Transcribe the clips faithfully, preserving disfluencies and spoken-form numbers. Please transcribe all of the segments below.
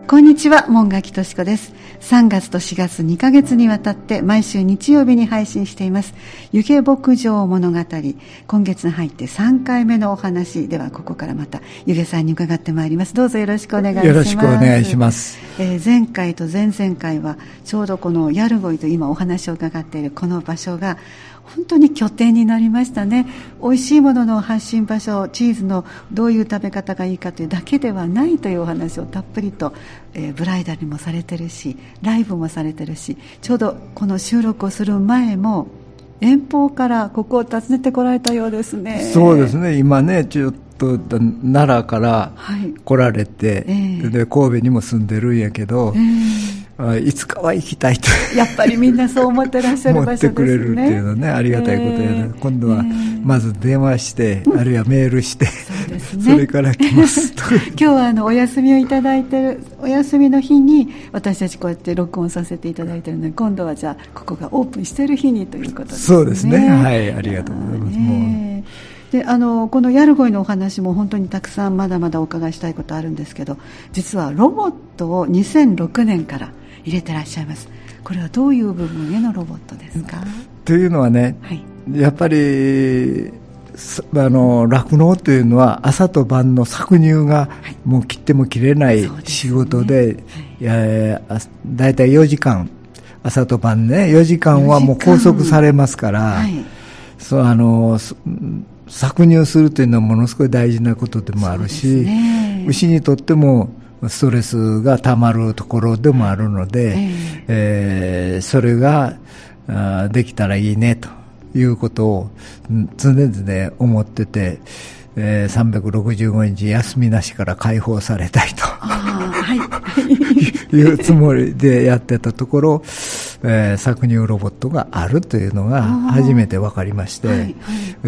こんにちは、門垣とし子です。さんがつとしがつにかげつにわたって毎週日曜日に配信しています湯気牧場物語。今月に入ってさんかいめのお話では、ここからまた湯気さんに伺ってまいります。どうぞよろしくお願いします。 よろしくお願いします。 えー、前回と前々回はちょうどこのヤルゴイと今お話を伺っているこの場所が本当に拠点になりましたね。美味しいものの発信場所、チーズのどういう食べ方がいいかというだけではないというお話をたっぷりと、えー、ブライダルもされてるし、ライブもされてるし、ちょうどこの収録をする前も遠方からここを訪ねてこられたようですね。 そうですね。今ね、ちょっと奈良から来られて、はいえー、で神戸にも住んでるんやけど、えーいつかは行きたいとやっぱりみんなそう思ってらっしゃる場所ですね。 思ってくれるっていうのはね、ありがたいことやな、えー、今度はまず電話して、うん、あるいはメールして、そうですね、それから来ますと今日はあのお休みをいただいてる、お休みの日に私たちこうやって録音させていただいてるので、今度はじゃあここがオープンしている日にということですね。 そうですね、はい、ありがとうございます。もうであのこのヤルゴイのお話も本当にたくさんまだまだお伺いしたいことあるんですけど、実はロボットをにせんろくねんから入れてらっしゃいます。これはどういう部分へのロボットですか？ というのはね、はい、やっぱりあの酪農というのは朝と晩の搾乳がもう切っても切れない仕事で、だいたいよじかん、朝と晩ねよじかんはもう拘束されますから、はい、そうあの搾乳するというのはものすごい大事なことでもあるし、ね、牛にとってもストレスがたまるところでもあるので、えーえー、それができたらいいねということを常々思ってて、えー、さんびゃくろくじゅうごにち休みなしから解放されたいというつもりでやってたところ、えー、搾乳ロボットがあるというのが初めて分かりまして、はいはい、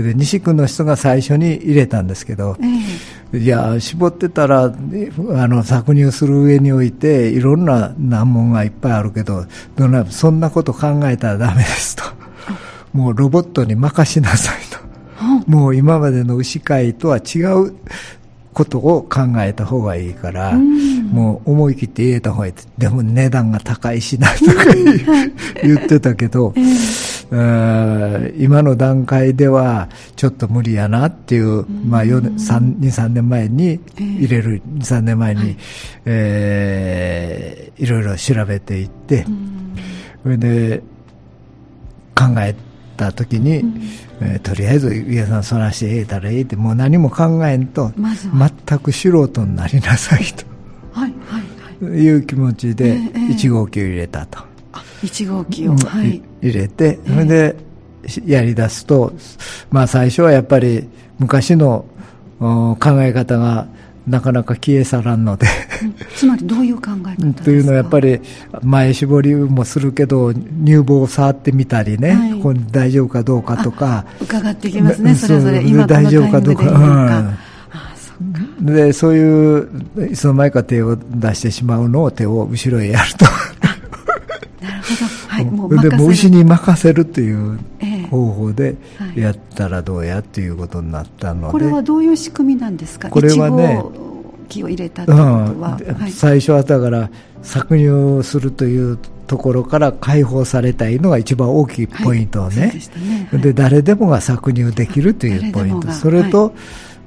で西区の人が最初に入れたんですけど、えー、いや絞ってたらあの搾乳する上においていろんな難問がいっぱいあるけど、どんなそんなこと考えたらダメですと、もうロボットに任しなさいと、もう今までの牛飼いとは違うことを考えた方がいいから、うん、もう思い切って入れた方がいい。でも値段が高いしなとか言ってたけど、えー、今の段階ではちょっと無理やなっていう、うん、まあに、さんねんまえに入れる、に、さんねんまえに、はいえー、いろいろ調べていって、うん、それで考えた時に、うんえー、とりあえず家さんそらして入れたらいいって、もう何も考えんと、ま全く素人になりなさいと、はいはいはい、いう気持ちでいち号機を入れたと、 いち号機を、はい、 入れて、それでやり出すと、まあ、最初はやっぱり昔の考え方がなかなか消え去らんのでつまりどういう考え方ですか？ というのはやっぱり前絞りもするけど乳房を触ってみたりね、はい、これ大丈夫かどうかとか伺ってきますね、それぞれ今このタイミングでいいのか、大丈夫かどうか、うん、あそっかでそういういつの間にか手を出してしまうのを手を後ろへやるとなるほど、はい、もう任せるでも牛に任せるという方法でやったらどうやということになったので、 これはどういう仕組みなんですか？ これはね、いち号機を入れたということは、 うんはい、最初はだから搾乳するというところから解放されたいのが一番大きいポイントをね、はい、そうでしたね、はい、で誰でもが搾乳できるというポイント、それと、はい、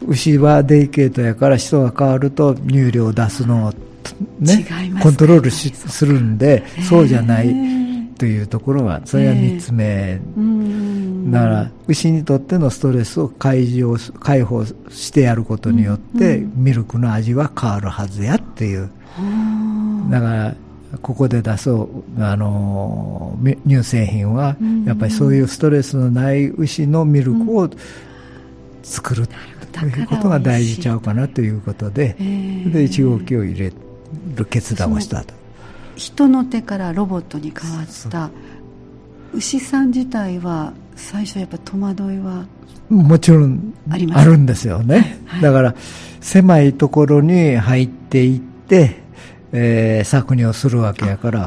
牛はデリケートやから人が変わると乳量を出すのをね、コントロールしするんで、そうじゃないというところは、それがみっつめ、だから牛にとってのストレスを解消解放してやることによって、うんうん、ミルクの味は変わるはずやっていう、だからここで出そうあの乳製品はやっぱりそういうストレスのない牛のミルクを作るということが大事ちゃうかなということで、でいち号機を入れる決断をしたと。 人の手からロボットに変わった牛さん自体は最初やっぱ戸惑いはもちろんあるんですよね、はいはい、だから狭いところに入っていって、えー、搾乳をするわけやから、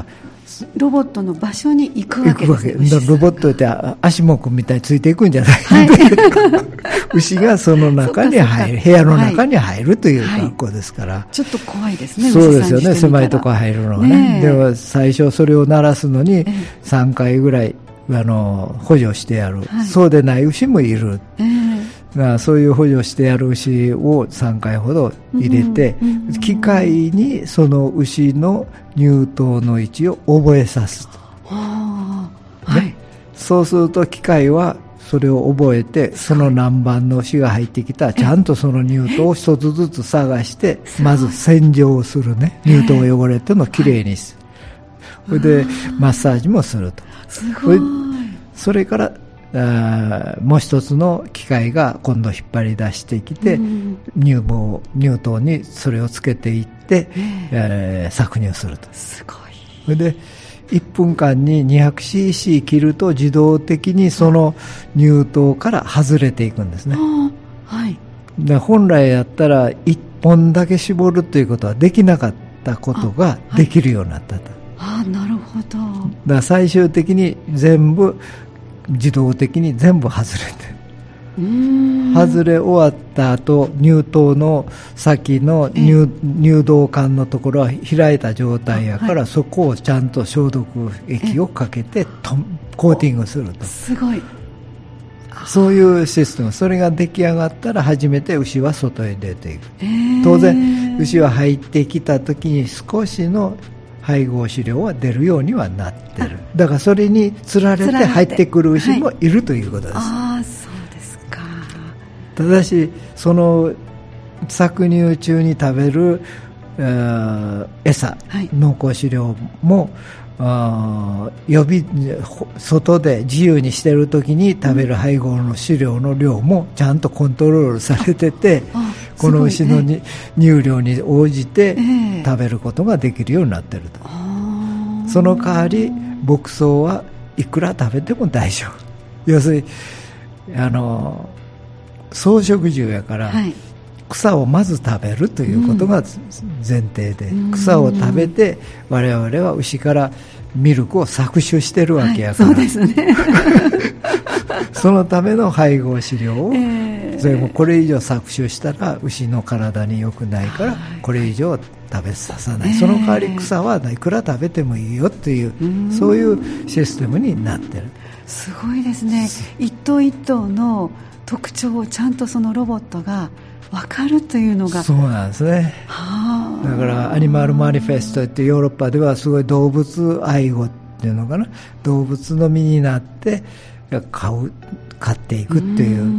ロボットの場所に行くわけですね。 行くわけ。ロボットって足もくみたいについていくんじゃない、はい、牛がその中に入る、部屋の中に入るという格好ですから、はいはい、 ちょっと怖いですね。 そうですよね、狭いとこ入るのはね。では最初それを鳴らすのにさんかいぐらいあの補助してやる、はい、そうでない牛もいる、えー、そういう補助してやる牛をさんかいほど入れて、うんうんうん、機械にその牛の乳頭の位置を覚えさすと、はあ、ね、はい、そうすると機械はそれを覚えて、その何番の牛が入ってきたらちゃんとその乳頭を一つずつ探してまず洗浄をするね、乳頭が汚れてるのをきれいにする、それでマッサージもすると。 すごい。 それからあもう一つの機械が今度引っ張り出してきて、うん、乳房乳頭にそれをつけていって、えー、搾乳すると。 すごい。 それでいっぷんかんに にひゃくシーシー 切ると自動的にその乳頭から外れていくんですね、 はい、 で本来やったらいっぽんだけ絞るということはできなかったことができるようになったと。 あ、はい、あ、なるほど。だから最終的に全部自動的に全部外れて、うーん、外れ終わった後乳頭の先の 乳, 乳導管のところは開いた状態やから、はい、そこをちゃんと消毒液をかけてとコーティングすると。 すごい。 そういうシステム、それが出来上がったら初めて牛は外へ出ていく。当然牛は入ってきた時に少しの配合飼料は出るようにはなってる。だからそれにつられて入ってくる牛もいるということです。 ああ、そうですか。 ただしその搾乳中に食べる、えー、餌、はい、濃厚飼料もあ予備外で自由にしている時に食べる配合の飼料の量もちゃんとコントロールされてて、この牛のに、ね、乳量に応じて食べることができるようになっていると、えー、その代わり牧草はいくら食べても大丈夫。要するにあの草食獣やから、はい、草をまず食べるということが前提で、うん、草を食べて我々は牛からミルクを搾取してるわけやから、はい、そうですねそのための配合飼料を、えー、それもこれ以上搾取したら牛の体に良くないから、はい、これ以上食べさせない、えー、その代わり草はいくら食べてもいいよっていう、うそういうシステムになってる。 すごいですね。一頭一頭の特徴をちゃんとそのロボットが分かるというのが。 そうなんですね。はだからアニマルマニフェストってヨーロッパではすごい動物愛護っていうのかな、動物の身になって飼う飼っていくっていう、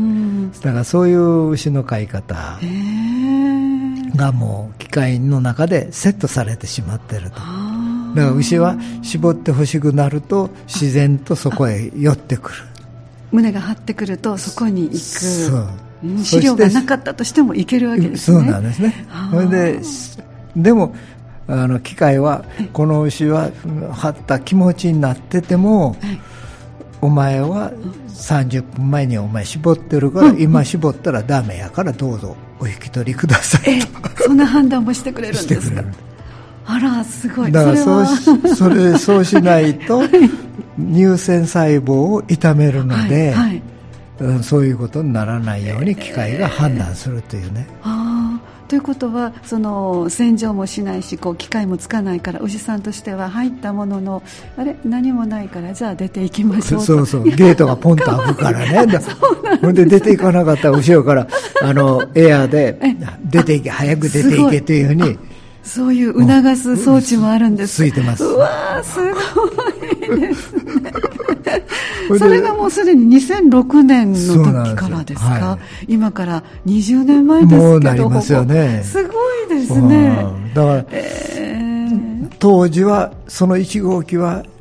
だからそういう牛の飼い方がもう機械の中でセットされてしまっていると。だから牛は絞ってほしくなると自然とそこへ寄ってくる。 胸が張ってくるとそこに行く。そう、飼料がなかったとしてもいけるわけですね。 そうなんですね。それででもあの機械はこの牛は張った気持ちになってても、はい、お前はさんじゅっぷんまえにお前絞ってるから、うん、今絞ったらダメやからどうぞお引き取りくださいと。 えそんな判断もしてくれるんですか。あらすごい。 だからそうしそれそうしないと、はい、乳腺細胞を傷めるので、はいはいうん、そういうことにならないように機械が判断するというね、 えー、あということはその洗浄もしないしこう機械もつかないから牛さんとしては入ったもののあれ何もないからじゃあ出ていきましょうと。 そうそうゲートがポンと開くからねほんで出ていかなかったら後ろからあのエアで出ていけ早く出ていけというふうにそういう促す装置もあるんです。 ついてます。 うわーすごいですねそれがもうすでににせんろくねんの時からですか。はい、今からにじゅうねんまえですけどもうなりますよね。 すごいですね。 だから、えー、当時はそのいち号機は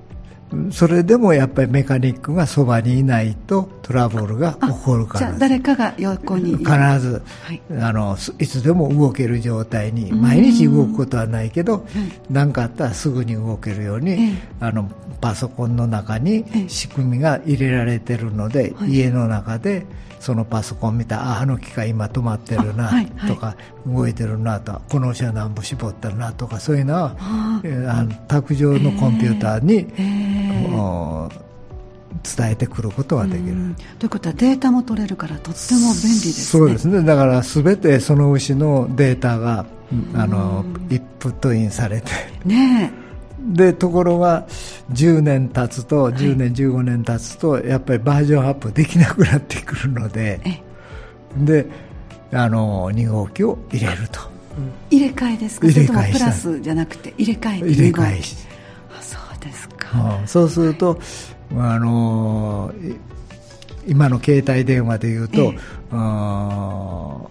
それでもやっぱりメカニックがそばにいないとトラブルが起こるから。 じゃあ誰かが横に必ず、はい、あのいつでも動ける状態に、毎日動くことはないけど何、はい、かあったらすぐに動けるように、ええ、あのパソコンの中に仕組みが入れられてるので、ええ、家の中でそのパソコン見たら、あの機械今止まってるなとか、はいはい、動いてるなとか、この牛は何本絞ったるなとか、そういうのはああの卓上のコンピューターに、えー、伝えてくることができる。 ということはデータも取れるからとっても便利ですね。 そうですね。だから全てその牛のデータがあのインプットインされてねえ。 でところがじゅうねん経つと、じゅうねんじゅうごねん経つとやっぱりバージョンアップできなくなってくるので、であのに号機を入れると。 入れ替えですか？それともプラスじゃなくて入れ替えて。 入れ替えして。 あ、そうですか。 うん、そうすると、はい、あの今の携帯電話でいうと、ええ、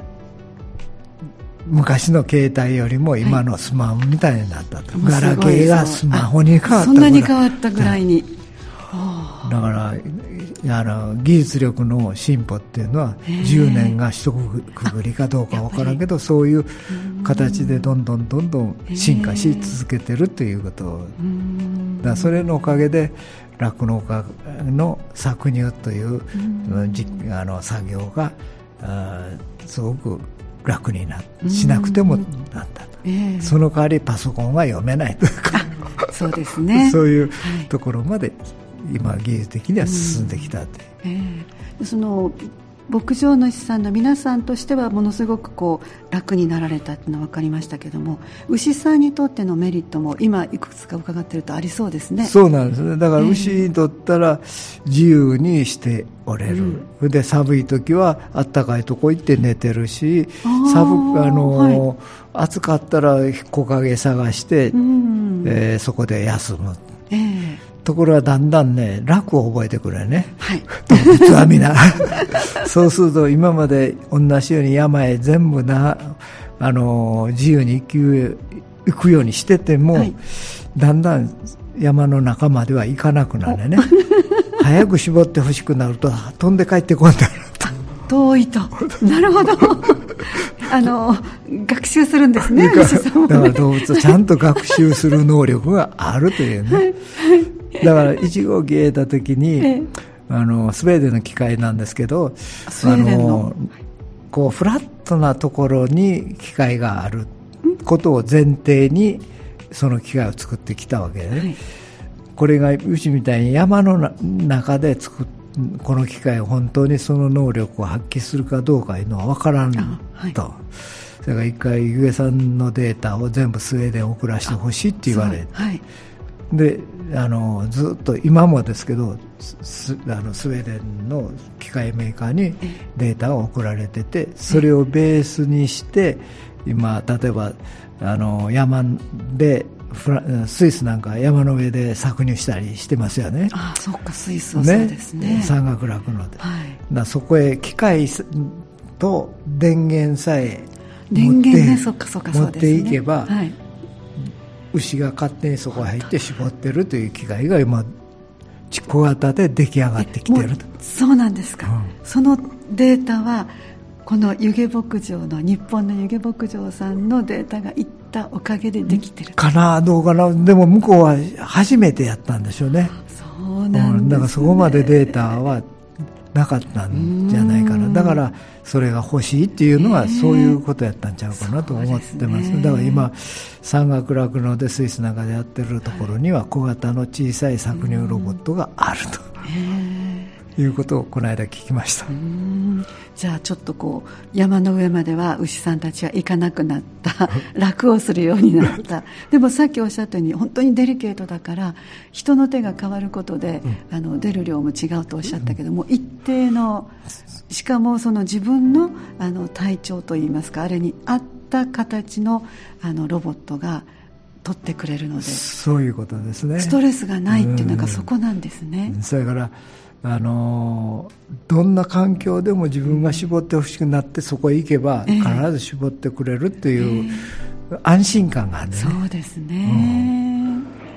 昔の携帯よりも今のスマホみたいになったと、はい、ガラケーがスマホに変わったぐらい。 そんなに変わったぐらいに。 だからあの技術力の進歩っていうのはじゅうねんが一区切りかどうか分からんけど、そういう形でどんどんどんどん進化し続けてるということだから、それのおかげで酪農家の搾乳というあの作業がすごく楽になしなくてもなったと、えー、その代わりパソコンは読めないというかそうですねそういうところまで今技術的には進んできたという、 えー、その牧場主さんの皆さんとしてはものすごくこう楽になられたというのは分かりましたけども、牛さんにとってのメリットも今いくつか伺っているとありそうですね。 そうなんですね。だから牛にとったら自由にしておれる、うん、で寒い時はあったかいとこ行って寝てるし、寒あの、はい、暑かったら木陰探して、うんえー、そこで休む、えーところがだんだんね楽を覚えてくるよね、はい、動物はみんなそうすると今まで同じように山へ全部なあの自由に行く、行くようにしてても、はい、だんだん山の中までは行かなくなるね早く絞ってほしくなると飛んで帰ってこんだろうと遠いとなるほどあの学習するんですね。 だから動物はちゃんと学習する能力があるというね、はいだからいち号機入れた時に、ええ、あのスウェーデンの機械なんですけど、あのこうフラットなところに機械があることを前提にその機械を作ってきたわけで、ねはい、これがうちみたいに山の中で作っこの機械を本当にその能力を発揮するかどうかいうのは分からんと、はい、だから一回ゆえさんのデータを全部スウェーデン送らせてほしいって言われて、はい、であのずっと今もですけど ス, あのスウェーデンの機械メーカーにデータが送られてて、それをベースにして今例えばあの山でフラスイスなんか山の上で搾乳したりしてますよね。 ああそうかスイスはそうですね。 山岳酪農で、はい、だそこへ機械と電源さえ持って、ね、そっかそっかそうですね、持っていけば、はい、牛が勝手にそこへ入って絞ってるという機械が今小型で出来上がってきてると。 そうなんですか、うん、そのデータはこの湯気牧場の日本の湯気牧場さんのデータがいったおかげでできてるかなどうかな。でも向こうは初めてやったんでしょうね。 そうなんですね、うん、 だからそこまでデータはなかったんじゃないかな。だからそれが欲しいっていうのはそういうことやったんちゃうかなと思ってます、ね、だから今山岳酪農でスイスなんかでやってるところには小型の小さい搾乳ロボットがあるということをこの間聞きました。 うーんじゃあちょっとこう山の上までは牛さんたちは行かなくなった楽をするようになったでもさっきおっしゃったように本当にデリケートだから人の手が変わることで、うん、あの出る量も違うとおっしゃったけども、うん、一定のしかもその自分 の, あの体調といいますかあれに合った形 の, あのロボットが取ってくれるのでそういうことですね。 ストレスがないっていうのがそこなんですね、 うん、それからあのどんな環境でも自分が絞ってほしくなってそこへ行けば必ず絞ってくれるっていう安心感があるね、 えー、そうですね、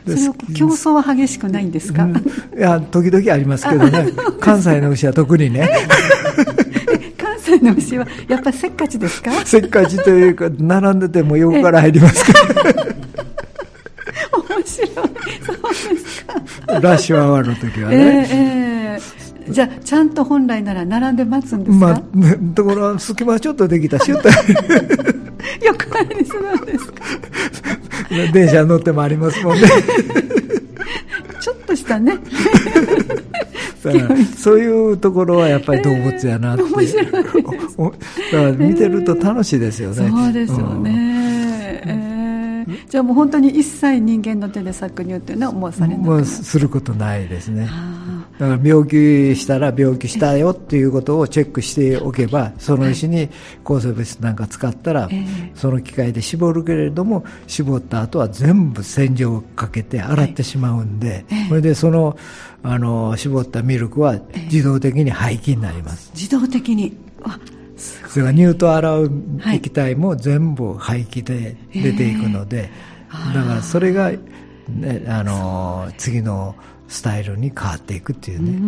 それを競争は激しくないんですか？うん、いや時々ありますけどね関西の牛は特にね関西の牛はやっぱりせっかちですか？ せっかちというか並んでても横から入りますから面白い。そうですか。 ラッシュアワーの時はね、 えーえー、じゃあちゃんと本来なら並んで待つんですか？まあ、 ところ隙間ちょっとできたシュッと横入りするんですか？ 電車乗ってもありますもんねちょっとしたねだからそういうところはやっぱり動物やなって、えー、面白いです。だから見てると楽しいですよね、 えー、そうですよね、うんえー、じゃあもう本当に一切人間の手で搾乳っていうのはもうされなくなる？もうすることないですね。だから病気したら病気したよっていうことをチェックしておけば、その牛に抗生物質なんか使ったら、その機械で絞るけれども、絞った後は全部洗浄をかけて洗ってしまうんで、それでそのあの絞ったミルクは自動的に廃棄になります。 自動的に。あ、すごい。 それから乳と洗う液体も全部廃棄で出ていくので、だからそれが、ね、あの次のスタイルに変わっていくっていうね。うん、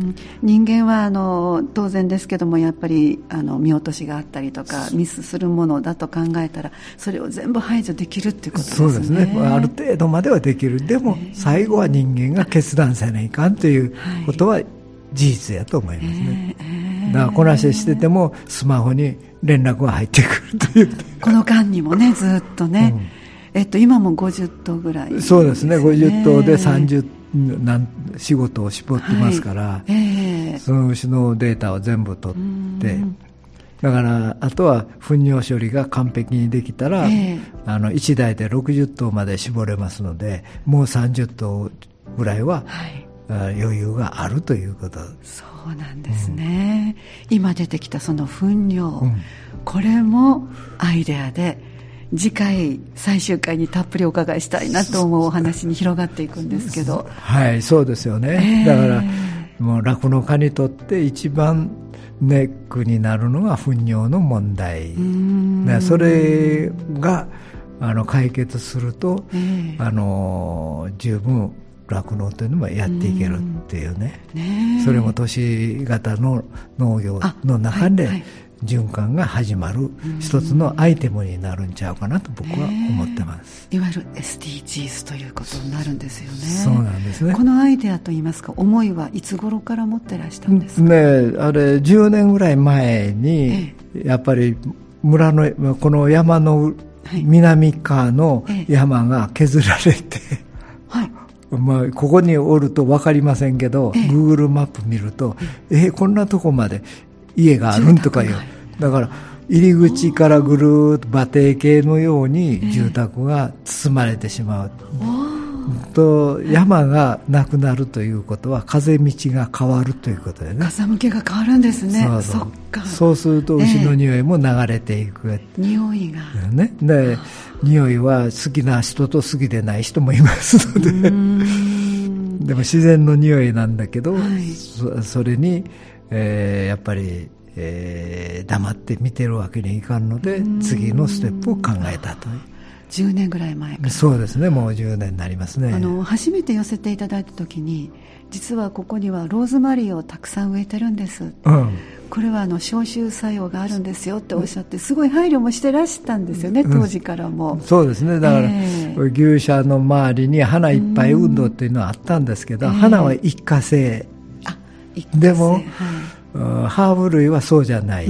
人間はあの当然ですけども、やっぱりあの見落としがあったりとかミスするものだと考えたら、それを全部排除できるっていうことですね。 そうですね。ある程度まではできる。でも最後は人間が決断せないかんということは事実やと思いますね。えー、だからこなししててもスマホに連絡が入ってくるという。 この間にもね、ずっとね。うん、えっと今もごじゅっとうぐらい、ね。 そうですね。ごじゅっとうでさんじゅうなん仕事を絞ってますから、はいえー、その牛のデータを全部取って、だからあとは糞尿処理が完璧にできたら、えー、あのいちだいでろくじゅっとうまで絞れますので、もうさんじゅっとうぐらいは、はい、余裕があるということ。 そうなんですね、うん、今出てきたその糞尿、うん、これもアイデアで次回最終回にたっぷりお伺いしたいなと思うお話に広がっていくんですけど。 はい、そうですよね、えー、だからもう酪農家にとって一番ネックになるのが糞尿の問題で、それがあの解決すると、えー、あの十分酪農というのもやっていけるっていうね、ね、それも都市型の農業の中で、はいはい、循環が始まる一つのアイテムになるんちゃうかなと僕は思ってます、 えー、いわゆる エスディージーズ ということになるんですよね。 そうなんですね。 このアイデアといいますか思いはいつ頃から持ってらしたんですか？ ね、あれじゅうねんぐらい前に、えー、やっぱり村のこの山の南側の山が削られて、はい、まあ、ここにおると分かりませんけど、えー、Google マップ見ると、えー、こんなとこまで家があるんとかいう、だから入り口からぐるーっと馬蹄形のように住宅が包まれてしまう、えー、と山がなくなるということは風道が変わるということでね。 風向きが変わるんですね。そうそう、 そっか。そうすると牛の匂いも流れていく、えー、匂いが、 ね、で匂いは好きな人と好きでない人もいますのででも自然の匂いなんだけど、はい、そ, それにえー、やっぱり、えー、黙って見てるわけにいかんので、次のステップを考えたという。 じゅうねんぐらい前から。 そうですね、もうじゅうねんになりますね。 あの初めて寄せていただいた時に、実はここにはローズマリーをたくさん植えてるんです、うん、これはあの消臭作用があるんですよっておっしゃって、すごい配慮もしてらしたんですよね、当時からも、うん、 そうですね。だから、えー、牛舎の周りに花いっぱい運動っていうのはあったんですけど、花は一過性、でも、はい、ハーブ類はそうじゃない、うん、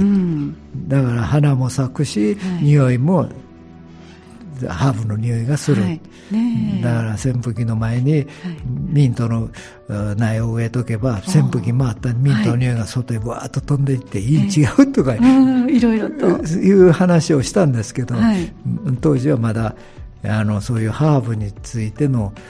だから花も咲くし、はい、匂いもハーブの匂いがする、はいね、だから扇風機の前にミントの苗を植えとけば、扇風機回ったらミントの匂いが外へバーッと飛んでいっていいに違うとか、えー、いろいろという話をしたんですけど、はい、当時はまだあのそういうハーブについての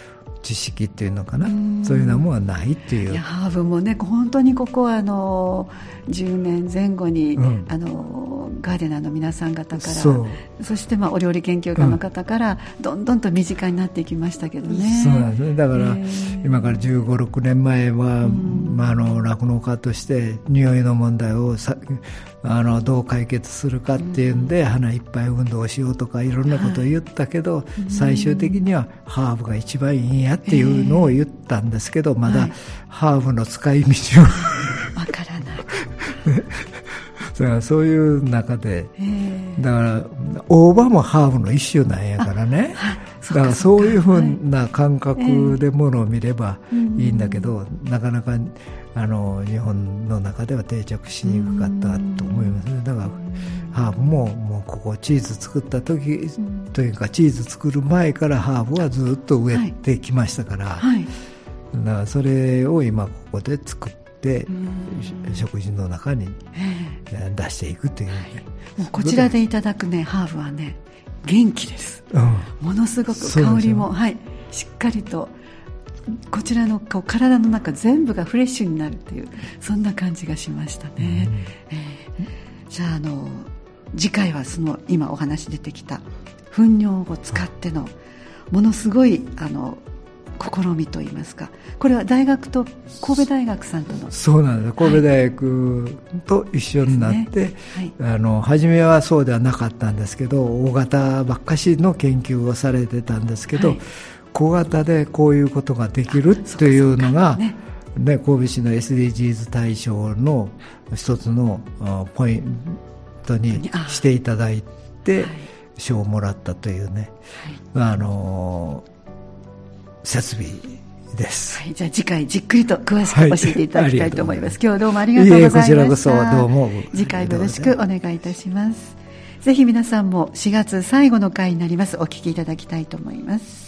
知識っていうのかな、そういうのもないっていう。 いやハーブもね本当にここはあのじゅうねんぜん後に、うん、あのガーデナーの皆さん方から そ, そしてまあお料理研究家の方から、うん、どんどんと身近になっていきましたけどね。 そうなんですね。だから、えー、今からじゅうご、ろくねんまえは、うんまあ、あの酪農家として匂いの問題をさあのどう解決するかっていうんで、うん、花いっぱい運動をしようとかいろんなことを言ったけど、はい、最終的にはハーブが一番いいんやっていうのを言ったんですけど、えー、まだハーブの使い道をわからないだからそういう中で、えー、だから大葉もハーブの一種なんやからね、だからそういうふうな感覚でものを見ればいいんだけど、はいえー、なかなかあの日本の中では定着しにくかったと思いますね。だからハーブももうここチーズ作った時というかチーズ作る前からハーブはずっと植えてきましたから、はいはい、だからそれを今ここで作って食事の中に出していくという、 もうこちらでいただくねハーブはね元気です、うん、ものすごく香りも、はい、しっかりとこちらのこう体の中全部がフレッシュになるというそんな感じがしましたね、うんえー、じゃあ、あの次回はその今お話出てきた糞尿を使ってのものすごいあの試みといいますか、これは大学と神戸大学さんとの。 そうなんです。神戸大学と一緒になって、はいはい、あの初めはそうではなかったんですけど、大型ばっかしの研究をされてたんですけど、はい、小型でこういうことができるというのが、ねね、神戸市の エスディージーズ 大賞の一つのポイントにしていただいて賞をもらったというね、はい、あの設備です、 はい、じゃあ次回じっくりと詳しく教えていただきたいと思います、はい、今日どうもありがとうございました。いえこちらこそどうも次回もよろしくお願いいたします。ぜひ皆さんもしがつ最後の回になりますお聞きいただきたいと思います。